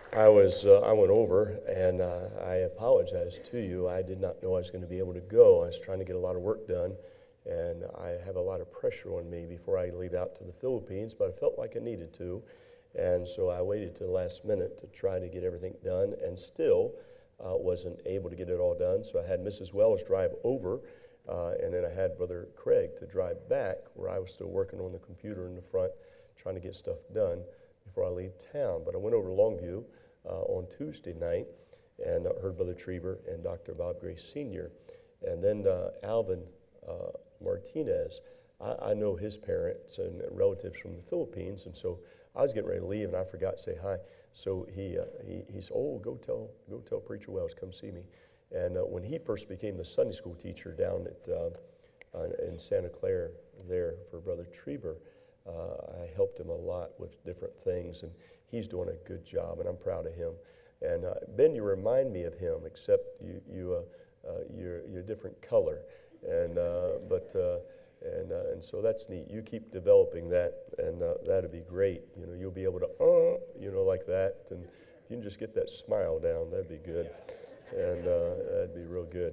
I went over and I apologize to you. I did not know I was going to be able to go. I was trying to get a lot of work done, and I have a lot of pressure on me before I leave out to the Philippines, but I felt like I needed to. And so I waited to the last minute to try to get everything done, and still wasn't able to get it all done. So I had Mrs. Wells drive over, and then I had Brother Craig to drive back, where I was still working on the computer in the front, trying to get stuff done before I leave town. But I went over to Longview on Tuesday night and heard Brother Trieber and Dr. Bob Grace Sr. And then Alvin Martinez, I know his parents and relatives from the Philippines, and so I was getting ready to leave, and I forgot to say hi. So he said, "Oh, go tell Preacher Wells, come see me." And when he first became the Sunday school teacher down at in Santa Clara there for Brother Trieber, I helped him a lot with different things, and he's doing a good job, and I'm proud of him. And Ben, you remind me of him, except you're a different color, and so that's neat. You keep developing that, and that'd be great. You know, you'll be able to like that, and if you can just get that smile down, that'd be good, and that'd be real good.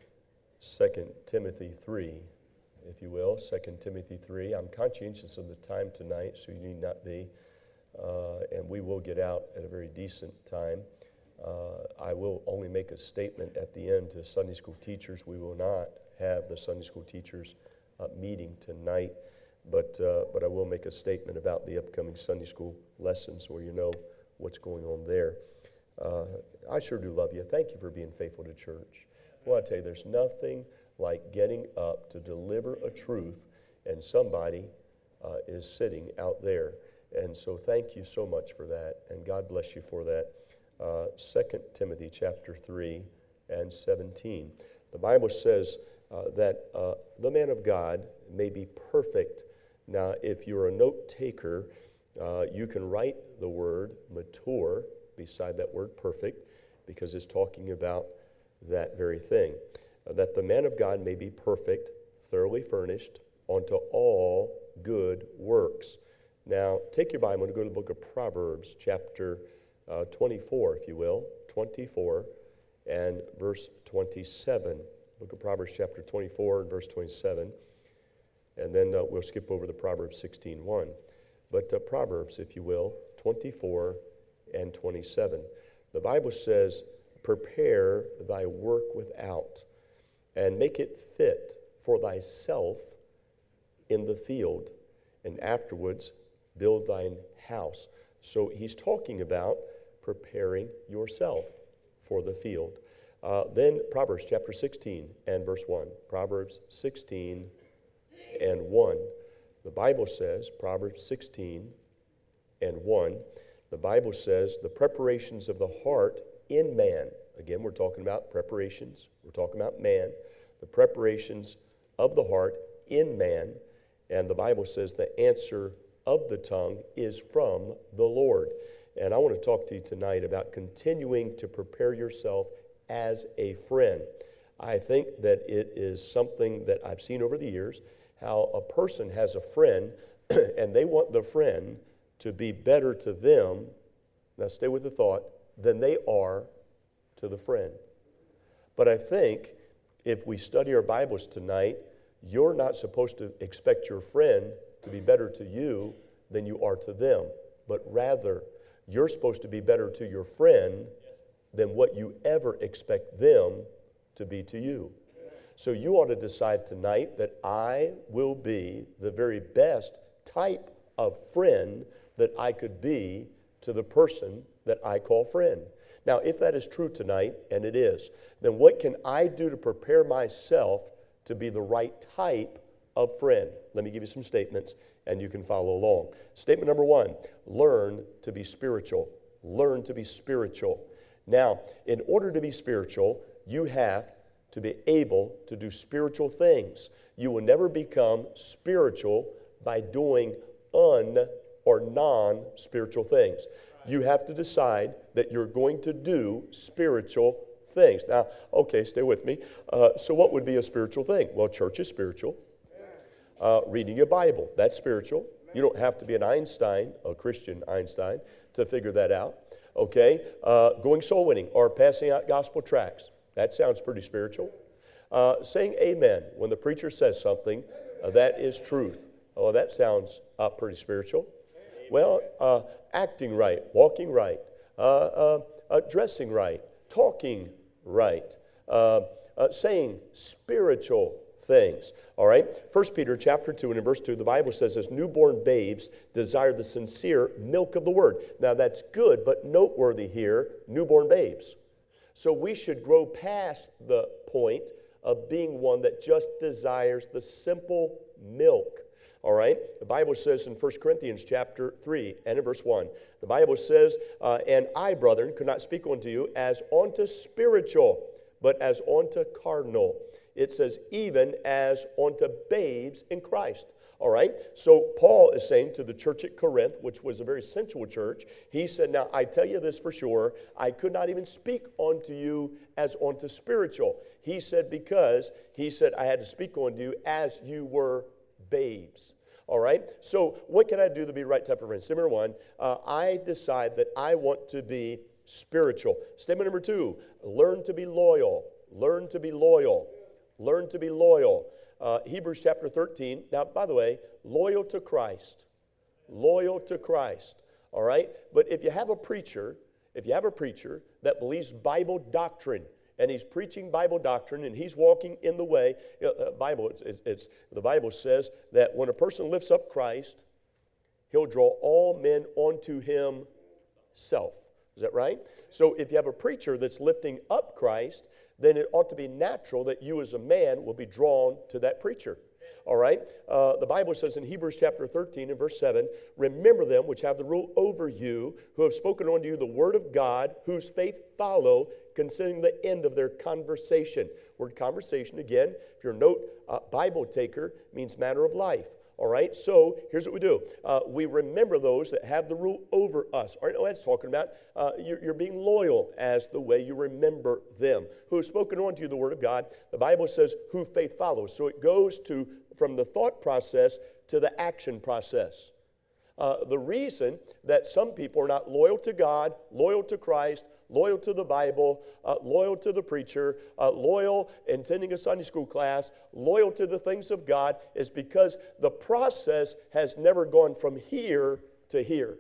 2 Timothy 3. If you will, 2 Timothy 3. I'm conscientious of the time tonight, so you need not be. And we will get out at a very decent time. I will only make a statement at the end to Sunday school teachers. We will not have the Sunday school teachers meeting tonight, but I will make a statement about the upcoming Sunday school lessons so you know what's going on there. I sure do love you. Thank you for being faithful to church. Well, I tell you, there's nothing like getting up to deliver a truth, and somebody is sitting out there. And so thank you so much for that, and God bless you for that. 2 Timothy chapter 3 and 17. The Bible says that the man of God may be perfect. Now, if you're a note taker, you can write the word mature beside that word perfect, because it's talking about that very thing. That the man of God may be perfect, thoroughly furnished, unto all good works. Now, take your Bible and go to the book of Proverbs, chapter 24, if you will, 24 and verse 27. Book of Proverbs, chapter 24 and verse 27. And then we'll skip over the Proverbs 16:1. But Proverbs, if you will, 24 and 27. The Bible says, "Prepare thy work without, and make it fit for thyself in the field, and afterwards build thine house." So he's talking about preparing yourself for the field. Then Proverbs chapter 16 and verse 1. Proverbs 16 and 1. The Bible says, Proverbs 16 and 1, the Bible says, "The preparations of the heart in man." Again, we're talking about preparations. We're talking about man. The preparations of the heart in man. And the Bible says the answer of the tongue is from the Lord. And I want to talk to you tonight about continuing to prepare yourself as a friend. I think that it is something that I've seen over the years, how a person has a friend and they want the friend to be better to them, now stay with the thought, than they are to the friend. But I think if we study our Bibles tonight, you're not supposed to expect your friend to be better to you than you are to them, but rather you're supposed to be better to your friend than what you ever expect them to be to you. So you ought to decide tonight that I will be the very best type of friend that I could be to the person that I call friend. Now, if that is true tonight, and it is, then what can I do to prepare myself to be the right type of friend? Let me give you some statements, and you can follow along. Statement number 1, learn to be spiritual. Learn to be spiritual. Now, in order to be spiritual, you have to be able to do spiritual things. You will never become spiritual by doing or non-spiritual things. You have to decide that you're going to do spiritual things. Now, okay, stay with me. So what would be a spiritual thing? Well, church is spiritual. Reading your Bible, that's spiritual. You don't have to be an Einstein, a Christian Einstein, to figure that out. Okay, going soul winning or passing out gospel tracts. That sounds pretty spiritual. Saying amen when the preacher says something that is truth. Oh, that sounds pretty spiritual. Well, acting right, walking right, dressing right, talking right, saying spiritual things. All right? 1 Peter chapter 2 and in verse 2, the Bible says, as newborn babes desire the sincere milk of the word. Now that's good, but noteworthy here, newborn babes. So we should grow past the point of being one that just desires the simple milk. All right? The Bible says in 1 Corinthians chapter 3 and in verse 1, the Bible says, and I, brethren, could not speak unto you as unto spiritual, but as unto carnal. It says, even as unto babes in Christ. All right? So Paul is saying to the church at Corinth, which was a very sensual church, he said, now I tell you this for sure, I could not even speak unto you as unto spiritual. He said, because, he said, I had to speak unto you as you were babes. All right? So what can I do to be right type of friend? Statement number one, I decide that I want to be spiritual. Statement number two, learn to be loyal. Learn to be loyal. Learn to be loyal. Hebrews chapter 13. Now, by the way, loyal to Christ. Loyal to Christ. All right? But if you have a preacher that believes Bible doctrine, and he's preaching Bible doctrine, and he's walking in the way, the Bible says that when a person lifts up Christ, he'll draw all men unto himself. Is that right? So if you have a preacher that's lifting up Christ, then it ought to be natural that you as a man will be drawn to that preacher. All right? The Bible says in Hebrews chapter 13 and verse 7, remember them which have the rule over you, who have spoken unto you the word of God, whose faith follow, considering the end of their conversation. Word conversation, again, if you're a note Bible taker, means manner of life. All right, so here's what we do. We remember those that have the rule over us. All right, that's talking about you're being loyal as the way you remember them. Who have spoken unto you the word of God. The Bible says, who faith follows. So it goes from the thought process to the action process. The reason that some people are not loyal to God, loyal to Christ, loyal to the Bible, loyal to the preacher, loyal in attending a Sunday school class, loyal to the things of God, is because the process has never gone from here to here.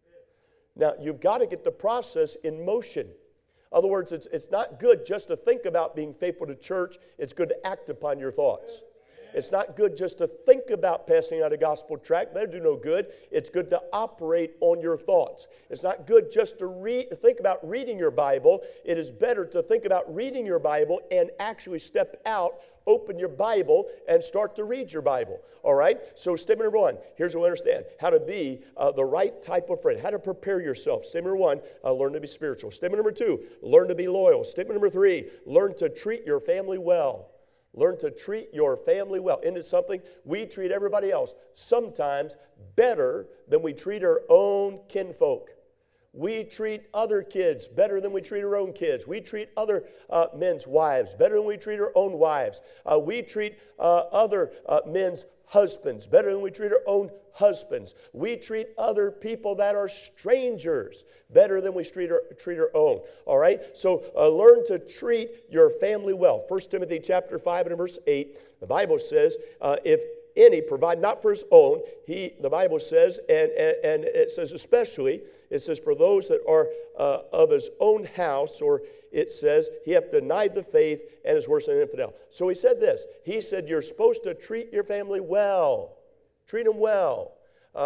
Now, you've got to get the process in motion. In other words, it's not good just to think about being faithful to church. It's good to act upon your thoughts. It's not good just to think about passing out a gospel tract. That'll do no good. It's good to operate on your thoughts. It's not good just to think about reading your Bible. It is better to think about reading your Bible and actually step out, open your Bible, and start to read your Bible. All right? So statement number one, here's what we understand. How to be the right type of friend. How to prepare yourself. Statement number one, learn to be spiritual. Statement number two, learn to be loyal. Statement number three, learn to treat your family well. Learn to treat your family well. Isn't it something? We treat everybody else sometimes better than we treat our own kinfolk. We treat other kids better than we treat our own kids. We treat other men's wives better than we treat our own wives. We treat other men's husbands better than we treat our own husbands. We treat other people that are strangers better than we treat our own. All right? So learn to treat your family well. 1 Timothy chapter 5 and verse 8, the Bible says, if any provide not for his own, the Bible says, and it says especially, it says for those that are of his own house, or it says he hath denied the faith and is worse than an infidel. So he said this. He said you're supposed to treat your family well. Treat them well.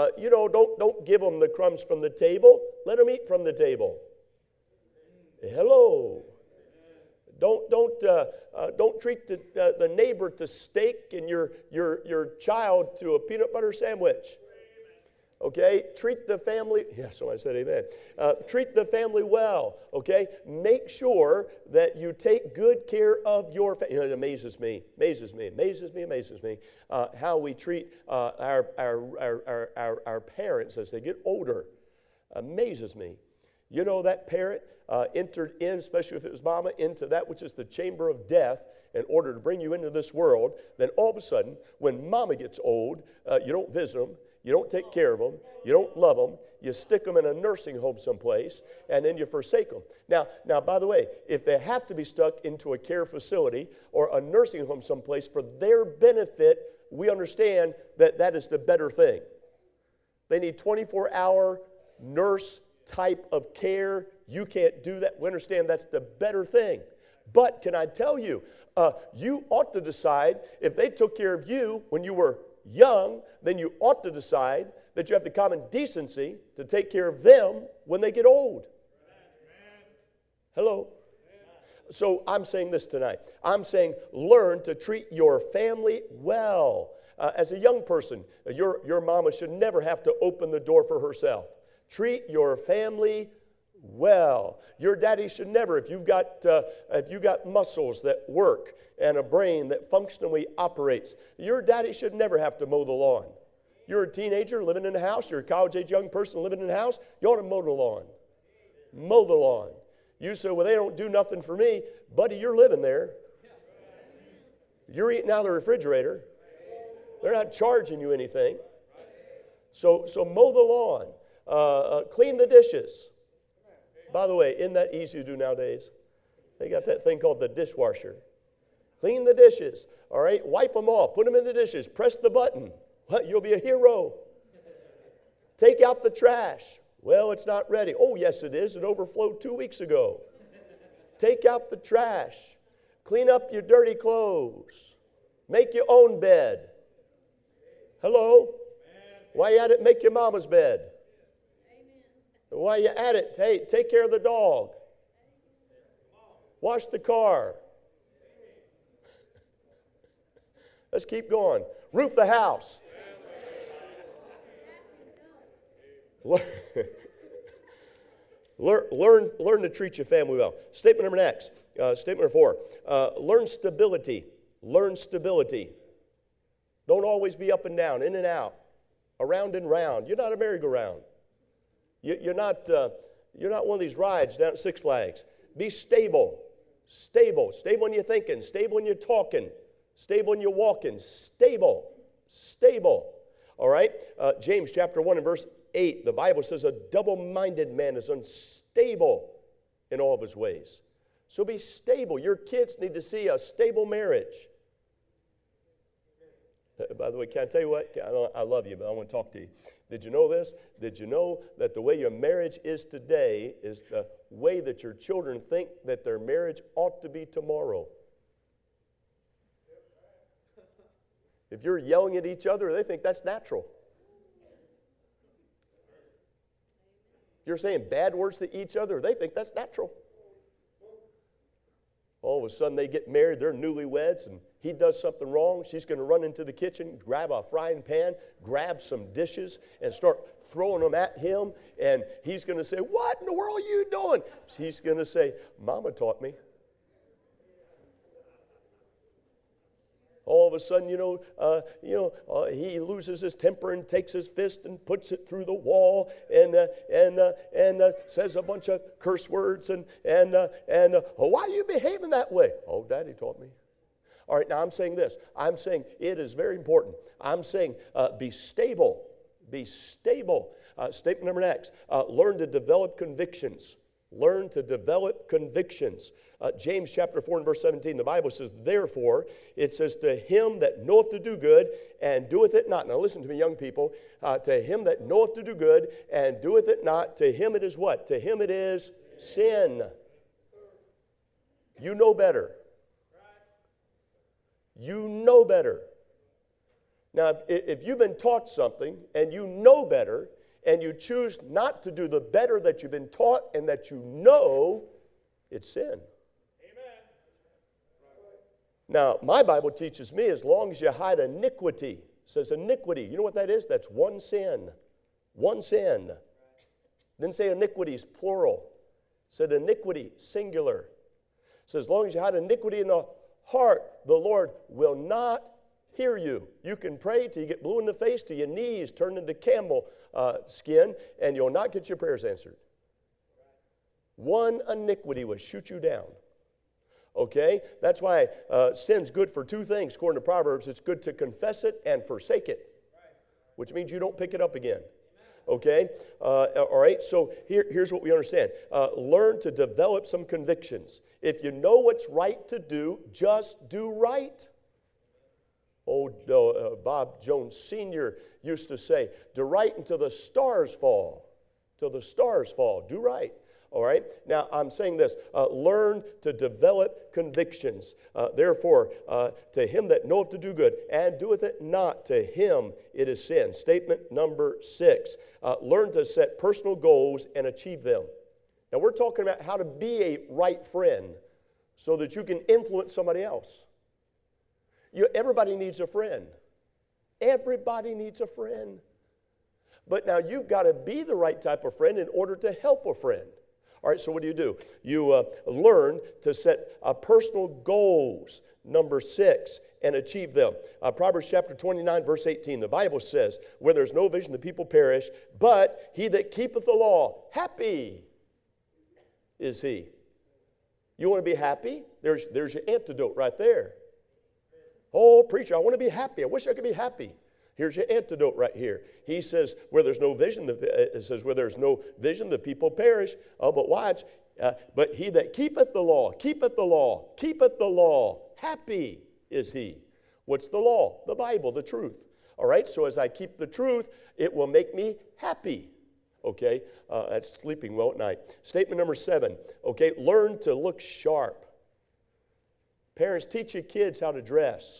Don't give them the crumbs from the table. Let them eat from the table. Hello. Don't treat the neighbor to steak and your child to a peanut butter sandwich. Okay? Treat the family, yeah, somebody said amen. Treat the family well, okay? Make sure that you take good care of your family. It amazes me how we treat our parents as they get older. Amazes me. You know, that parent entered in, especially if it was mama, into that which is the chamber of death in order to bring you into this world. Then all of a sudden, when mama gets old, you don't visit them. You don't take care of them. You don't love them. You stick them in a nursing home someplace, and then you forsake them. Now, by the way, if they have to be stuck into a care facility or a nursing home someplace for their benefit, we understand that that is the better thing. They need 24-hour nurse type of care. You can't do that. We understand that's the better thing. But can I tell you, you ought to decide, if they took care of you when you were young, then you ought to decide that you have the common decency to take care of them when they get old. Hello? So I'm saying this tonight. I'm saying learn to treat your family well. As a young person, your mama should never have to open the door for herself. Treat your family well. Your daddy should never, if you've got muscles that work and a brain that functionally operates, your daddy should never have to mow the lawn. You're a teenager living in a house, you're a college-age young person living in a house, you ought to mow the lawn. Mow the lawn. You say, well, they don't do nothing for me. Buddy, you're living there. You're eating out of the refrigerator. They're not charging you anything. So mow the lawn. Clean the dishes. By the way, isn't that easy to do nowadays? They got that thing called the dishwasher. Clean the dishes. All right? Wipe them off. Put them in the dishes. Press the button. You'll be a hero. Take out the trash. Well, it's not ready. Oh, yes, it is. It overflowed 2 weeks ago. Take out the trash. Clean up your dirty clothes. Make your own bed. Hello? While you at it, make your mama's bed. While you're at it, hey, take care of the dog. Wash the car. Let's keep going. Roof the house. Learn to treat your family well. Statement number next. Statement number 4. Learn stability. Learn stability. Don't always be up and down, in and out, around and round. You're not a merry-go-round. You're not one of these rides down at Six Flags. Be stable. Stable. Stable when you're thinking. Stable when you're talking. Stable when you're walking. Stable. Stable. All right? James chapter 1 and verse 8, the Bible says a double-minded man is unstable in all of his ways. So be stable. Your kids need to see a stable marriage. By the way, can I tell you what? I love you, but I want to talk to you. Did you know this? Did you know that the way your marriage is today is the way that your children think that their marriage ought to be tomorrow? If you're yelling at each other, they think that's natural. If you're saying bad words to each other, they think that's natural. All of a sudden they get married, they're newlyweds, and he does something wrong. She's going to run into the kitchen, grab a frying pan, grab some dishes, and start throwing them at him. And he's going to say, "What in the world are you doing?" She's going to say, "Mama taught me." All of a sudden, he loses his temper and takes his fist and puts it through the wall and says a bunch of curse words and why are you behaving that way? Oh, Daddy taught me. All right, now I'm saying this. I'm saying it is very important. I'm saying be stable. Be stable. Statement number next. Learn to develop convictions. Learn to develop convictions. James chapter 4 and verse 17, the Bible says, therefore, it says, to him that knoweth to do good and doeth it not. Now listen to me, young people. To him that knoweth to do good and doeth it not, to him it is what? To him it is sin. You know better. You know better. Now, if you've been taught something and you know better, and you choose not to do the better that you've been taught and that you know, it's sin. Amen. Now, my Bible teaches me as long as you hide iniquity, it says iniquity. You know what that is? That's one sin. One sin. Didn't say iniquities, plural. It said iniquity, singular. It says as long as you hide iniquity in the heart, the Lord will not hear you. You can pray till you get blue in the face, till your knees turn into camel skin, and you'll not get your prayers answered. One iniquity will shoot you down. Okay? That's why sin's good for two things. According to Proverbs, it's good to confess it and forsake it. which means you don't pick it up again. Okay? All right, so here's what we understand. Learn to develop some convictions. If you know what's right to do, just do right. Bob Jones Sr. used to say, do right until the stars fall. Till the stars fall. Do right. All right? Now, I'm saying this. Learn to develop convictions. Therefore, to him that knoweth to do good and doeth it not, to him it is sin. Statement number 6. Learn to set personal goals and achieve them. Now, we're talking about how to be a right friend so that you can influence somebody else. Everybody needs a friend. Everybody needs a friend. But now you've got to be the right type of friend in order to help a friend. All right, so what do? You learn to set personal goals, number 6, and achieve them. Proverbs chapter 29, verse 18, the Bible says, where there's no vision, the people perish, but he that keepeth the law, happy is he. You want to be happy? There's your antidote right there. Oh, preacher, I want to be happy. I wish I could be happy. Here's your antidote right here. He says, where there's no vision, it says, where there's no vision, the people perish. Oh, but watch. But he that keepeth the law, keepeth the law, keepeth the law, happy is he. What's the law? The Bible, the truth. All right, so as I keep the truth, it will make me happy. Okay, that's sleeping well at night. Statement number 7. Okay, learn to look sharp. Parents, teach your kids how to dress.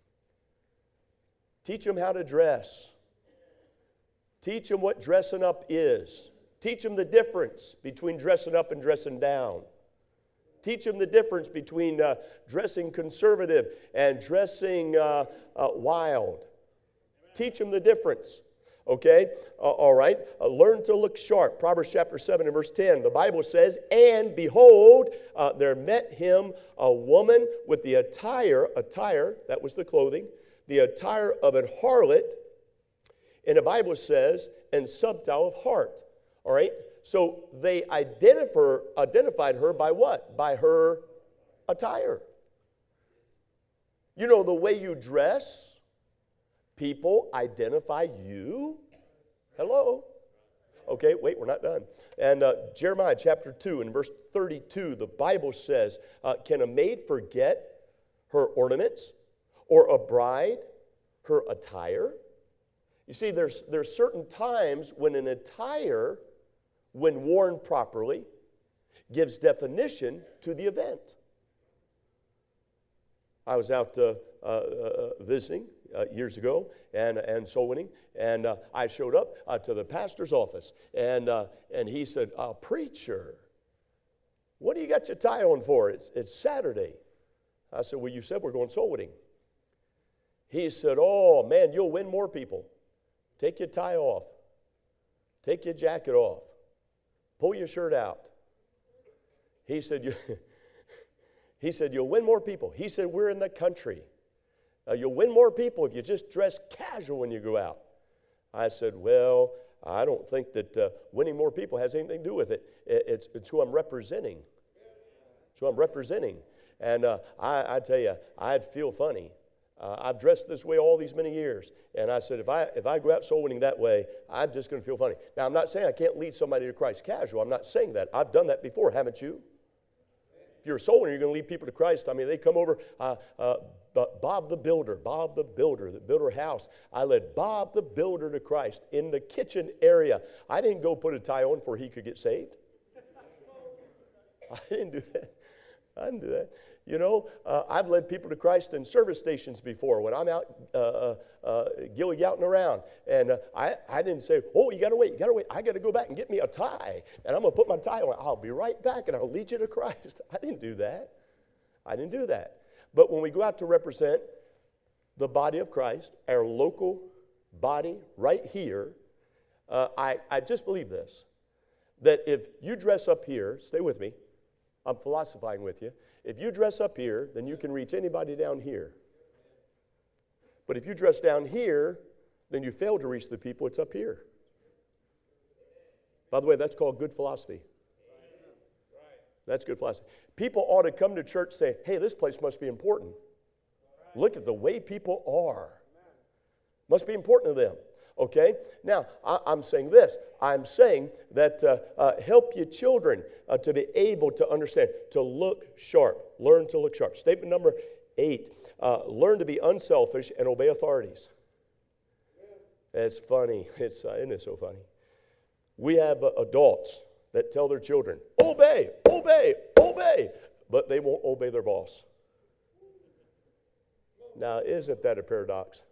Teach them how to dress. Teach them what dressing up is. Teach them the difference between dressing up and dressing down. Teach them the difference between dressing conservative and dressing wild. Teach them the difference. Okay? All right. Learn to look sharp. Proverbs chapter 7 and verse 10. The Bible says, and behold, there met him a woman with the attire, that was the clothing, the attire of an harlot, and the Bible says, and subtile of heart. All right? So they identified her by what? By her attire. You know, the way you dress, people identify you. Hello? Okay, wait, we're not done. And Jeremiah chapter 2 and verse 32, the Bible says, can a maid forget her ornaments, or a bride her attire? You see, there's certain times when an attire, when worn properly, gives definition to the event. I was out visiting years ago and soul winning, and I showed up to the pastor's office, and he said, preacher, what do you got your tie on for? It's Saturday. I said, well, you said we're going soul winning. He said, oh, man, you'll win more people. Take your tie off. Take your jacket off. Pull your shirt out. He said, you'll win more people. He said, we're in the country. You'll win more people if you just dress casual when you go out. I said, well, I don't think that winning more people has anything to do with it. It's who I'm representing. It's who I'm representing. And I tell you, I'd feel funny. I've dressed this way all these many years. And I said, if I go out soul winning that way, I'm just going to feel funny. Now, I'm not saying I can't lead somebody to Christ casual. I'm not saying that. I've done that before, haven't you? If you're a soul winner, you're going to lead people to Christ. I mean, they come over, Bob the builder, that built her house. I led Bob the builder to Christ in the kitchen area. I didn't go put a tie on for he could get saved. I didn't do that. You know, I've led people to Christ in service stations before when I'm out gilly-gouting around. And I didn't say, oh, you got to wait. I got to go back and get me a tie. And I'm going to put my tie on. I'll be right back and I'll lead you to Christ. I didn't do that. But when we go out to represent the body of Christ, our local body right here, I just believe this, that if you dress up here, stay with me, I'm philosophizing with you. If you dress up here, then you can reach anybody down here. But if you dress down here, then you fail to reach the people. It's up here. By the way, that's called good philosophy. That's good philosophy. People ought to come to church and say, hey, this place must be important. Look at the way people are. Must be important to them. Okay? Now, I'm saying this. I'm saying that help your children to be able to understand, to look sharp. Learn to look sharp. Statement number 8. Learn to be unselfish and obey authorities. It's funny. Isn't it so funny? We have adults that tell their children, obey, obey, obey, but they won't obey their boss. Now, isn't that a paradox?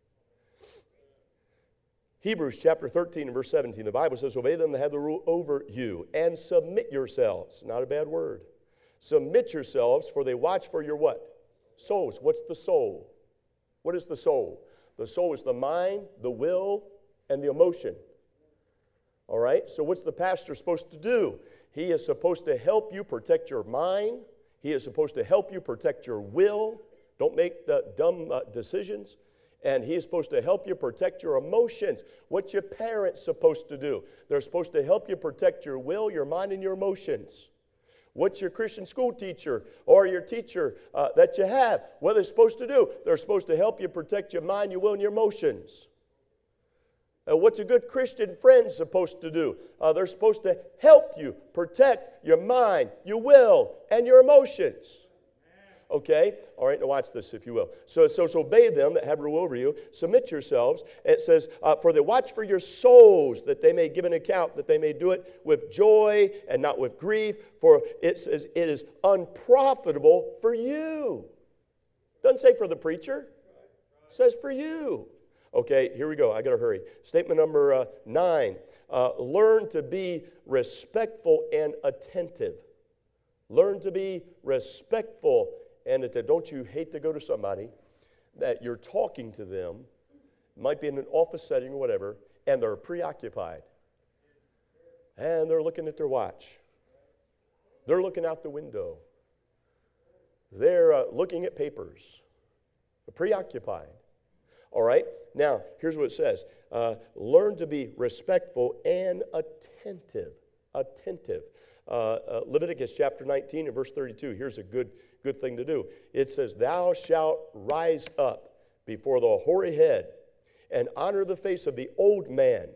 Hebrews chapter 13 and verse 17, the Bible says, obey them that have the rule over you, and submit yourselves. Not a bad word. Submit yourselves, for they watch for your what? Souls. What's the soul? What is the soul? The soul is the mind, the will, and the emotion. All right? So what's the pastor supposed to do? He is supposed to help you protect your mind. He is supposed to help you protect your will. Don't make the dumb decisions. And he is supposed to help you protect your emotions. What's your parents supposed to do? They're supposed to help you protect your will, your mind, and your emotions. What's your Christian school teacher or your teacher that you have? What are they supposed to do? They're supposed to help you protect your mind, your will, and your emotions. What's a good Christian friend supposed to do? They're supposed to help you protect your mind, your will, and your emotions. Okay? All right, now watch this, if you will. So obey them that have rule over you. Submit yourselves. It says, for they watch for your souls, that they may give an account, that they may do it with joy and not with grief. For it says it is unprofitable for you. Doesn't say for the preacher. It says for you. Okay, here we go. I got to hurry. Statement number 9. Learn to be respectful and attentive. Learn to be respectful and attentive. Don't you hate to go to somebody that you're talking to them, might be in an office setting or whatever, and they're preoccupied. And they're looking at their watch. They're looking out the window. They're looking at papers. They're preoccupied. All right? Now, here's what it says. Learn to be respectful and attentive. Attentive. Leviticus chapter 19 and verse 32. Here's a good thing to do. It says, thou shalt rise up before the hoary head and honor the face of the old man.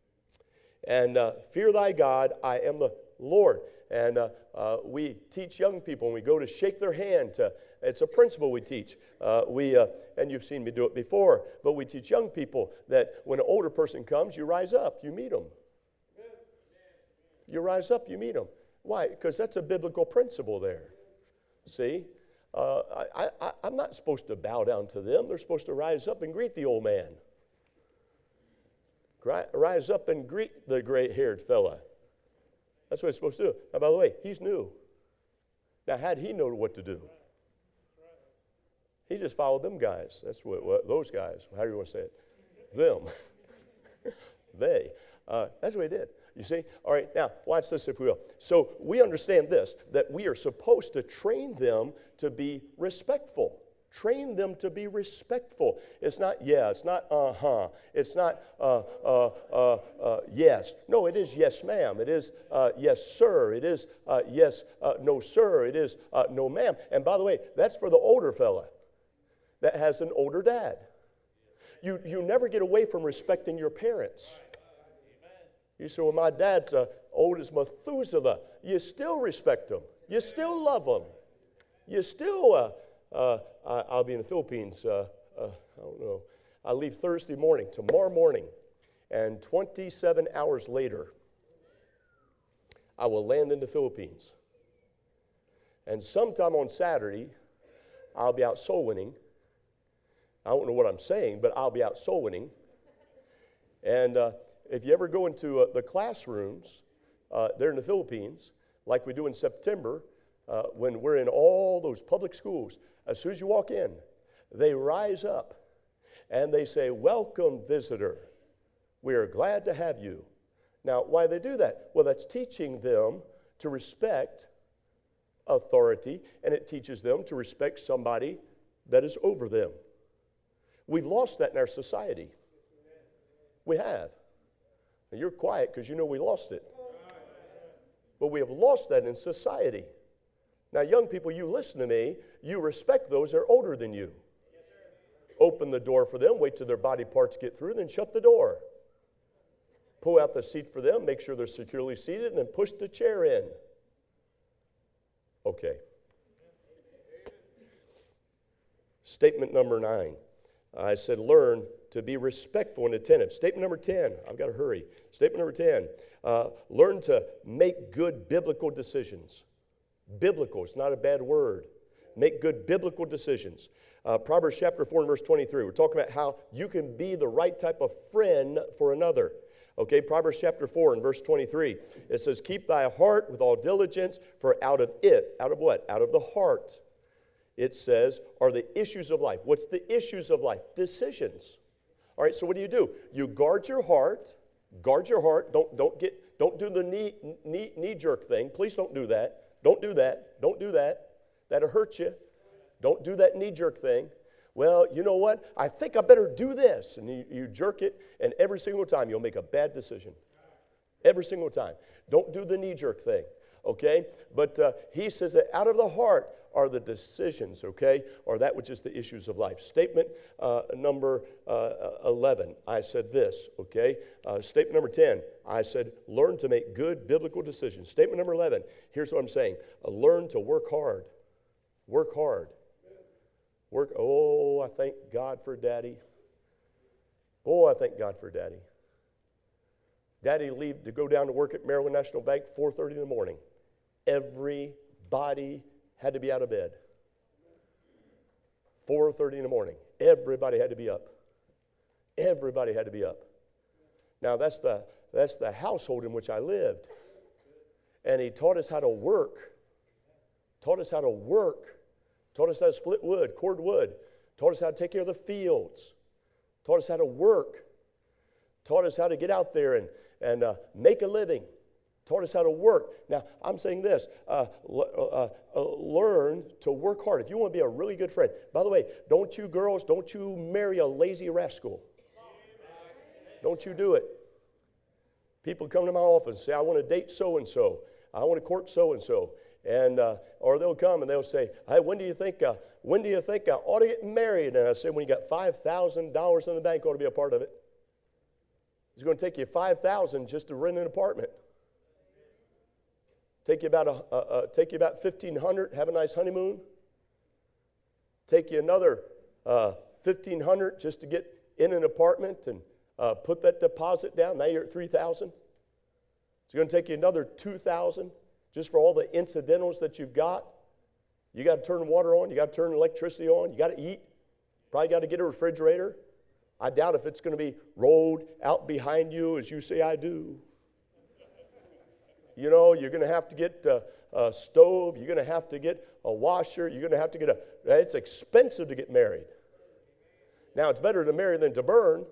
And fear thy God, I am the Lord. And we teach young people when we go to shake their hand. It's a principle we teach. And you've seen me do it before, but we teach young people that when an older person comes, you rise up, you meet them. You rise up, you meet them. Why? Because that's a biblical principle there. See? I'm not supposed to bow down to them. They're supposed to rise up and greet the old man. Rise up and greet the gray-haired fella. That's what he's supposed to do. Now, by the way, he's new. Now, how'd he know what to do? He just followed them guys. That's what those guys, how do you want to say it? Them. They. That's what he did. You see? All right, now, watch this if we will. So we understand this, that we are supposed to train them to be respectful. Train them to be respectful. It's not yeah, it's not uh-huh. It's not yes. No, it is yes, ma'am. It is yes, sir. It is yes, no, sir. It is no, ma'am. And by the way, that's for the older fella that has an older dad. You never get away from respecting your parents. You say, well, my dad's old as Methuselah. You still respect him. You still love him. You still, I'll be in the Philippines, I don't know. I leave Thursday morning, tomorrow morning, and 27 hours later, I will land in the Philippines. And sometime on Saturday, I'll be out soul winning. I don't know what I'm saying, but I'll be out soul winning. And if you ever go into the classrooms there in the Philippines, like we do in September, when we're in all those public schools, as soon as you walk in, they rise up and they say, welcome, visitor. We are glad to have you. Now, why do they do that? Well, that's teaching them to respect authority, and it teaches them to respect somebody that is over them. We've lost that in our society. We have. And you're quiet because you know we lost it. But we have lost that in society. Now, young people, you listen to me. You respect those that are older than you. Open the door for them. Wait till their body parts get through, then shut the door. Pull out the seat for them, make sure they're securely seated, and then push the chair in. Okay. Statement number 9. I said learn to be respectful and attentive. Statement number 10. I've got to hurry. Statement number 10. Learn to make good biblical decisions. Biblical, it's not a bad word. Make good biblical decisions. Proverbs chapter 4 and verse 23. We're talking about how you can be the right type of friend for another. Okay, Proverbs chapter 4 and verse 23. It says, keep thy heart with all diligence, for out of it, out of what? Out of the heart, it says, are the issues of life. What's the issues of life? Decisions. All right, so what do? You guard your heart. Guard your heart. Don't do the knee-jerk thing. Please don't do that. Don't do that. Don't do that. That'll hurt you. Don't do that knee-jerk thing. Well, you know what? I think I better do this. And you jerk it, and every single time you'll make a bad decision. Every single time. Don't do the knee-jerk thing, okay? But he says that out of the heart are the decisions, okay? Or that which is the issues of life. Statement number 11, I said this, okay? Statement number 10, I said learn to make good biblical decisions. Statement number 11, here's what I'm saying. Learn to work hard. Work hard. Work. Oh, I thank God for Daddy. Oh, I thank God for Daddy. Daddy leave to go down to work at Maryland National Bank 4:30 in the morning. Everybody had to be out of bed. 4:30 in the morning. Everybody had to be up. Everybody had to be up. Now that's the household in which I lived. And he taught us how to work. Taught us how to work. Taught us how to split wood, cord wood. Taught us how to take care of the fields. Taught us how to work. Taught us how to get out there and make a living. Taught us how to work. Now, I'm saying this. Learn to work hard. If you want to be a really good friend. By the way, don't you girls, don't you marry a lazy rascal. Don't you do it. People come to my office and say, I want to date so-and-so. I want to court so-and-so. And or they'll come and they'll say, hey, when do you think I ought to get married? And I say, when you got $5,000 in the bank, ought to be a part of it. It's going to take you $5,000 just to rent an apartment. Take you about $1,500, have a nice honeymoon. Take you another $1,500 just to get in an apartment and put that deposit down. Now you're at $3,000. It's going to take you another $2,000 just for all the incidentals that you've got. You got to turn the water on. You got to turn the electricity on. You got to eat. Probably got to get a refrigerator. I doubt if it's going to be rolled out behind you as you say I do. You know, you're going to have to get a stove. You're going to have to get a washer. You're going to have to get it's expensive to get married. Now, it's better to marry than to burn.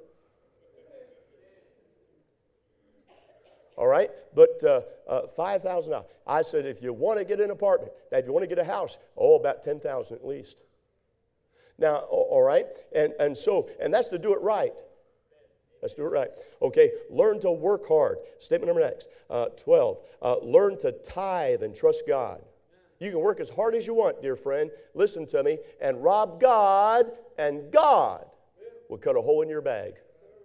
All right? But $5,000. I said, if you want to get an apartment, now if you want to get a house, about $10,000 at least. Now, all right? And that's to do it right. Let's do it right. Okay, learn to work hard. Statement number next, 12. Learn to tithe and trust God. You can work as hard as you want, dear friend. Listen to me. And rob God, and God will cut a hole in your bag.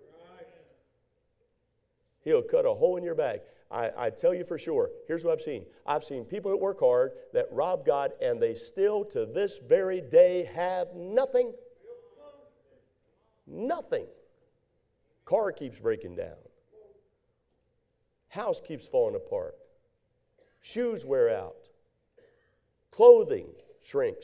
He'll cut a hole in your bag. I tell you for sure. Here's what I've seen. I've seen people that work hard that rob God, and they still to this very day have nothing. Nothing. Car keeps breaking down. House keeps falling apart. Shoes wear out. Clothing shrinks.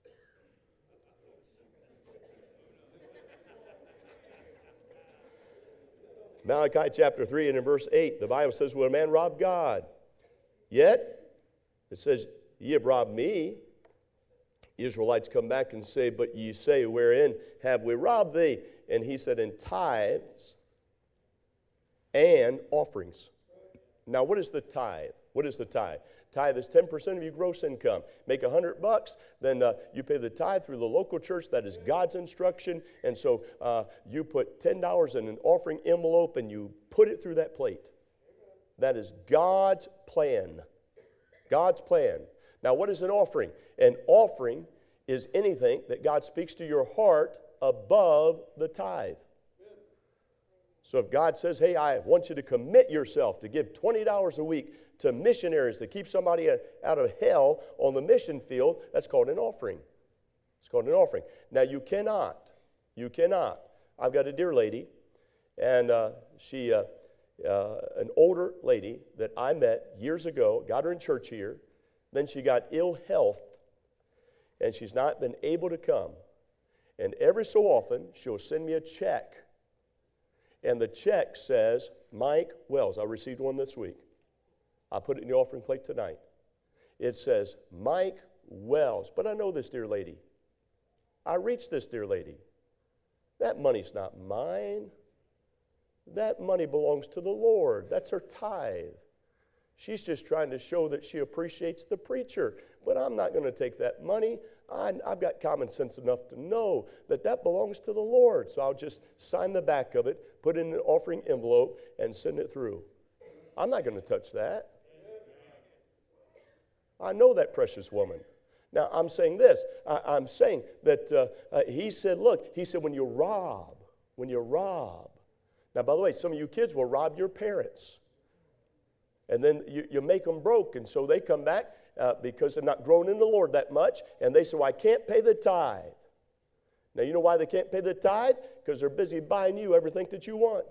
Malachi chapter 3 and in verse 8, the Bible says, will a man rob God? Yet, it says, ye have robbed me. The Israelites come back and say, but ye say, wherein have we robbed thee? And he said, in tithes and offerings. Now, what is the tithe? What is the tithe? Tithe is 10% of your gross income. Make $100, then you pay the tithe through the local church. That is God's instruction. And so you put $10 in an offering envelope and you put it through that plate. That is God's plan. God's plan. Now, what is an offering? An offering is anything that God speaks to your heart above the tithe. So if God says, hey, I want you to commit yourself to give $20 a week to missionaries to keep somebody out of hell on the mission field, that's called an offering. It's called an offering. Now you cannot. I've got a dear lady, and she, an older lady that I met years ago, got her in church here. Then she got ill health, and she's not been able to come. And every so often, she'll send me a check. And the check says, Mike Wells. I received one this week. I put it in the offering plate tonight. It says, Mike Wells. But I know this dear lady. I reached this dear lady. That money's not mine. That money belongs to the Lord. That's her tithe. She's just trying to show that she appreciates the preacher. But I'm not going to take that money. I've got common sense enough to know that that belongs to the Lord. So I'll just sign the back of it, put it in an offering envelope, and send it through. I'm not going to touch that. I know that precious woman. Now, I'm saying this. I'm saying that he said, look, he said, when you rob. Now, by the way, some of you kids will rob your parents. And then you make them broke, and so they come back because they're not grown in the Lord that much, and they say, well, I can't pay the tithe. Now, you know why they can't pay the tithe? Because they're busy buying you everything that you want.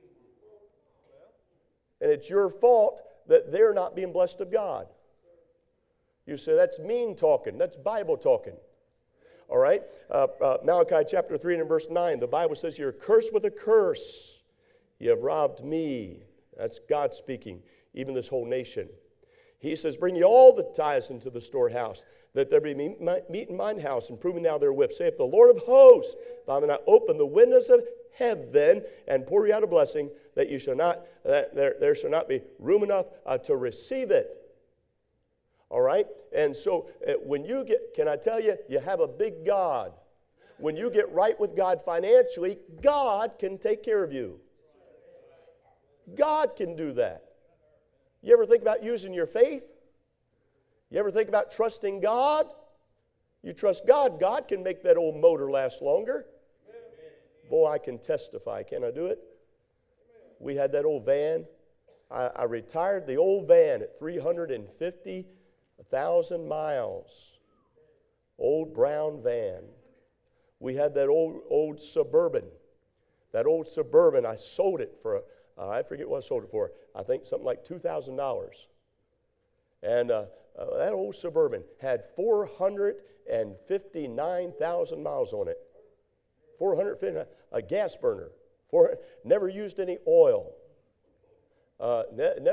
And it's your fault that they're not being blessed of God. You say, that's mean talking. That's Bible talking. All right? Malachi chapter 3 and verse 9, the Bible says, you're cursed with a curse. You have robbed me. That's God speaking, even this whole nation. He says, bring ye all the tithes into the storehouse, that there be meat in mine house, and prove me now therewith. Saith the Lord of hosts, if I will not open the windows of heaven and pour you out a blessing, that you shall not, that there shall not be room enough to receive it. All right? And so when you get, can I tell you, you have a big God. When you get right with God financially, God can take care of you. God can do that. You ever think about using your faith? You ever think about trusting God? You trust God, God can make that old motor last longer. Boy, I can testify. Can I do it? We had that old van. I retired the old van at 350,000 miles. Old brown van. We had that old Suburban. That old Suburban, I sold it for I forget what I sold it for. I think something like $2,000. And that old Suburban had 459,000 miles on it. 450, a gas burner. Never used any oil. It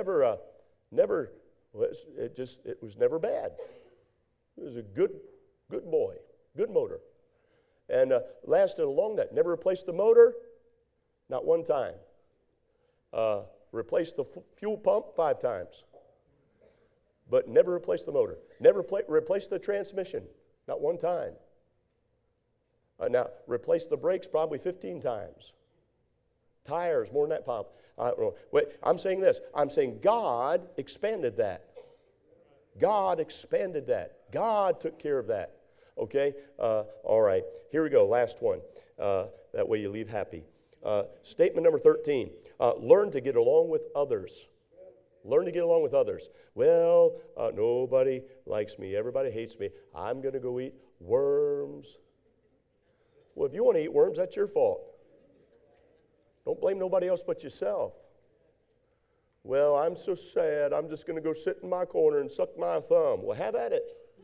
was never bad. It was a good boy, good motor. And lasted along that. Never replaced the motor, not one time. Replaced the fuel pump 5 times, but never replaced the motor. Never replaced the transmission, not one time. Now, replaced the brakes probably 15 times. Tires, more than that pump. I don't know. Wait, I'm saying this. I'm saying God expanded that. God expanded that. God took care of that. Okay? All right. Here we go. Last one. That way you leave happy. Statement number 13. Learn to get along with others. Learn to get along with others. Well, nobody likes me. Everybody hates me. I'm going to go eat worms. Well, if you want to eat worms, that's your fault. Don't blame nobody else but yourself. Well, I'm so sad. I'm just going to go sit in my corner and suck my thumb. Well, have at it.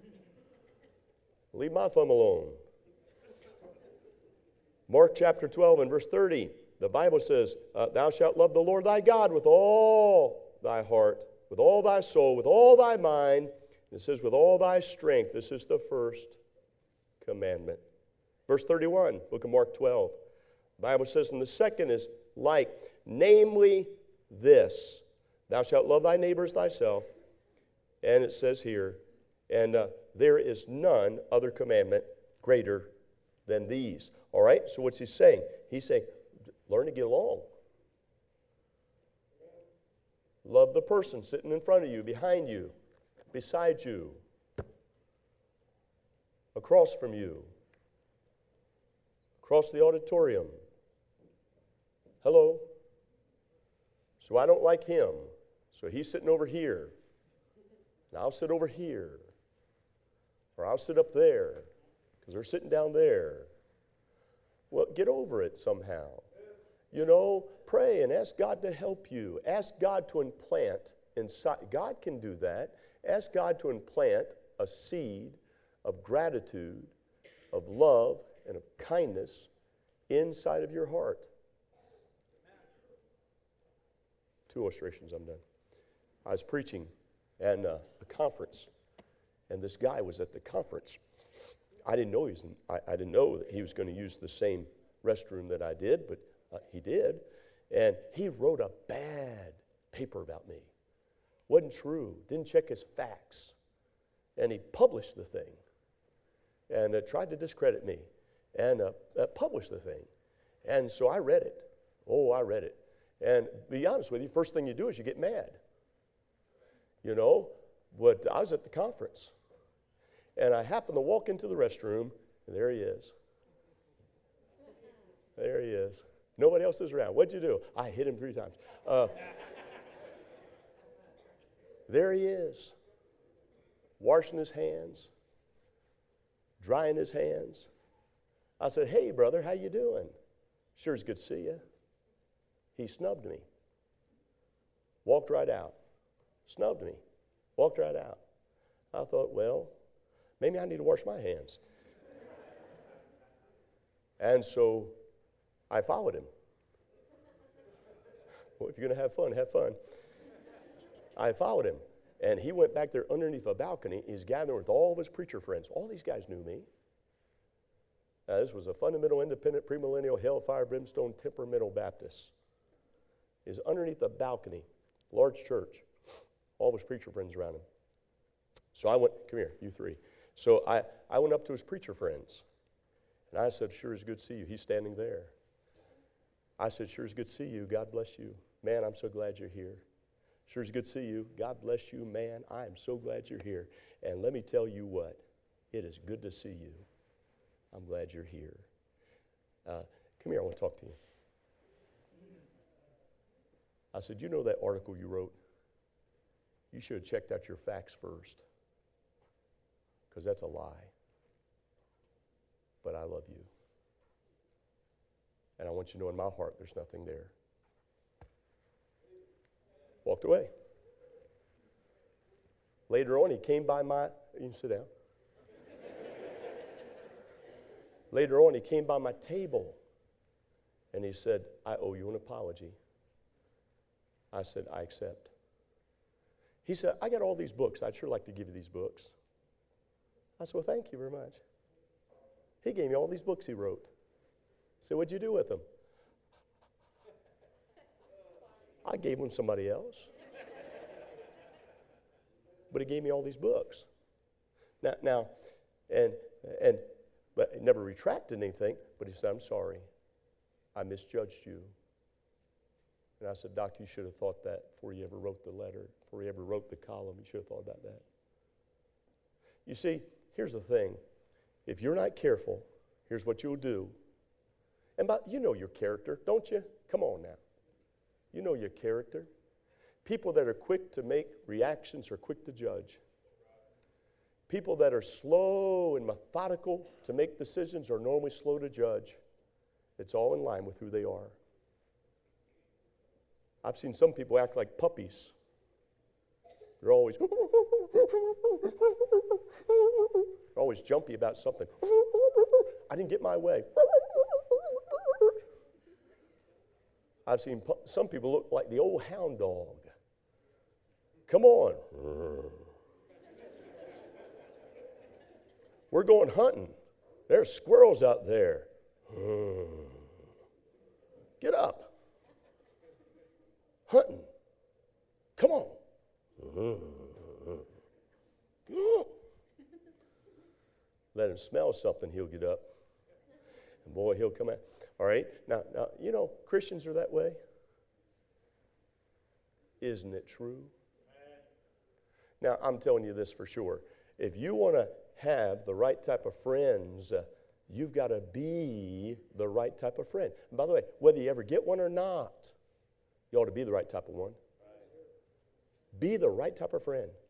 Leave my thumb alone. Mark chapter 12 and verse 30, the Bible says, thou shalt love the Lord thy God with all thy heart, with all thy soul, with all thy mind. And it says, with all thy strength. This is the first commandment. Verse 31, book of Mark 12. The Bible says, and the second is like, namely this, thou shalt love thy neighbor as thyself. And it says here, and there is none other commandment greater than these. All right, so what's he saying? He's saying, learn to get along. Love the person sitting in front of you, behind you, beside you, across from you, across the auditorium. Hello. So I don't like him. So he's sitting over here. And I'll sit over here. Or I'll sit up there because they're sitting down there. Well, get over it somehow. You know, pray and ask God to help you. Ask God to implant inside. God can do that. Ask God to implant a seed of gratitude, of love, and of kindness inside of your heart. 2 illustrations, I'm done. I was preaching at a conference, and this guy was at the conference. I didn't know I didn't know that he was going to use the same restroom that I did, but he did. And he wrote a bad paper about me. Wasn't true. Didn't check his facts. And he published the thing and tried to discredit me and published the thing. And so I read it. Oh, I read it. And to be honest with you, first thing you do is you get mad. You know, but I was at the conference. And I happened to walk into the restroom, and there he is. There he is. Nobody else is around. What'd you do? I hit him 3 times. There he is, washing his hands, drying his hands. I said, hey, brother, how you doing? Sure is good to see you. He snubbed me. Walked right out. Snubbed me. Walked right out. I thought, well, maybe I need to wash my hands. And so I followed him. Well, if you're going to have fun, have fun. I followed him. And he went back there underneath a balcony. He's gathering with all of his preacher friends. All these guys knew me. This was a fundamental, independent, premillennial, hellfire, brimstone, temperamental Baptist. He's underneath a balcony, large church. All of his preacher friends around him. So I went, come here, you 3. So I went up to his preacher friends. And I said, sure is good to see you. He's standing there. I said, sure is good to see you. God bless you. Man, I'm so glad you're here. Sure is good to see you. God bless you, man. I am so glad you're here. And let me tell you what, it is good to see you. I'm glad you're here. Come here, I want to talk to you. I said, you know that article you wrote? You should have checked out your facts first, because that's a lie. But I love you. And I want you to know in my heart there's nothing there. Walked away. Later on, he came by my, you can sit down. Later on, he came by my table and he said, I owe you an apology. I said, I accept. He said, I got all these books. I'd sure like to give you these books. I said, well, thank you very much. He gave me all these books he wrote. I said, what'd you do with them? I gave them to somebody else. But he gave me all these books. But he never retracted anything, but he said, I'm sorry. I misjudged you. And I said, Doc, you should have thought that before you ever wrote the letter, before you ever wrote the column. You should have thought about that. You see, here's the thing. If you're not careful, here's what you'll do. And you know your character, don't you? Come on now. You know your character. People that are quick to make reactions are quick to judge. People that are slow and methodical to make decisions are normally slow to judge. It's all in line with who they are. I've seen some people act like puppies. They're always jumpy about something. I didn't get my way. I've seen some people look like the old hound dog. Come on. We're going hunting. There's squirrels out there. Get up. Hunting. Come on. Let him smell something, he'll get up. And boy, he'll come out. All right? Now, you know, Christians are that way. Isn't it true? Now, I'm telling you this for sure. If you want to have the right type of friends, you've got to be the right type of friend. And by the way, whether you ever get one or not, You ought to be the right type of one. Be the right type of friend.